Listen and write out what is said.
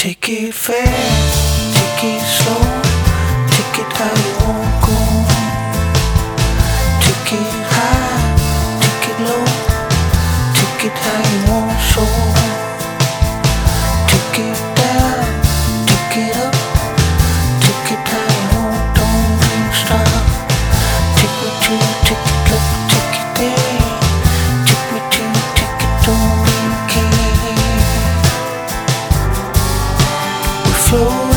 Take it fast, take it slow, take it how you want go. Take it high, take it low, take it how you want so. Take it down, take it up, take it how you want, don't stop. Take me to, take it up, take it there. Take me to, take it, don't care. We flow.